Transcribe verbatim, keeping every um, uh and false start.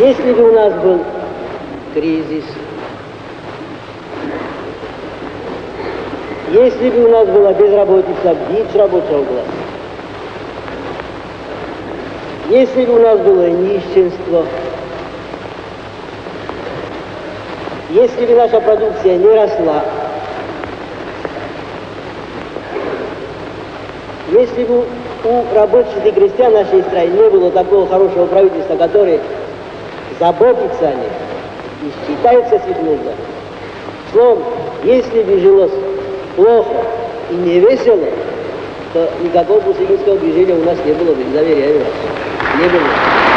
Если бы у нас был кризис, если бы у нас была безработица, бич рабочего класса, если бы у нас было нищенство, если бы наша продукция не росла, если бы у рабочих и крестьян нашей страны не было такого хорошего правительства, которое заботится о них и считается с их нуждами, словом, если бы жилось плохо и не весело, то никакого поселенческого движения у нас не было бы, заверяю вас, не было.